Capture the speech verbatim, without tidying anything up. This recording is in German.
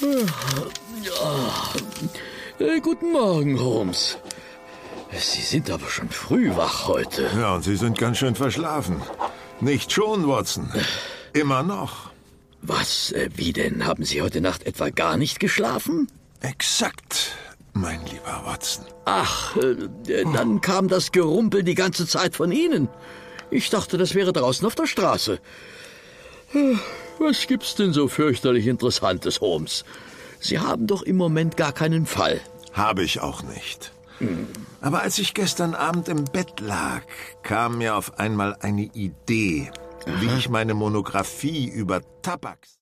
Äh, guten Morgen, Holmes. Sie sind aber schon früh wach heute. Ja, und Sie sind ganz schön verschlafen. Nicht schon, Watson. Immer noch. Was, äh, wie denn? Haben Sie heute Nacht etwa gar nicht geschlafen? Exakt, mein lieber Watson. Ach, äh, dann kam das Gerumpel die ganze Zeit von Ihnen. Ich dachte, das wäre draußen auf der Straße. Was gibt's denn so fürchterlich Interessantes, Holmes? Sie haben doch im Moment gar keinen Fall. Habe ich auch nicht. Hm. Aber als ich gestern Abend im Bett lag, kam mir auf einmal eine Idee, Aha. wie ich meine Monographie über Tabaks...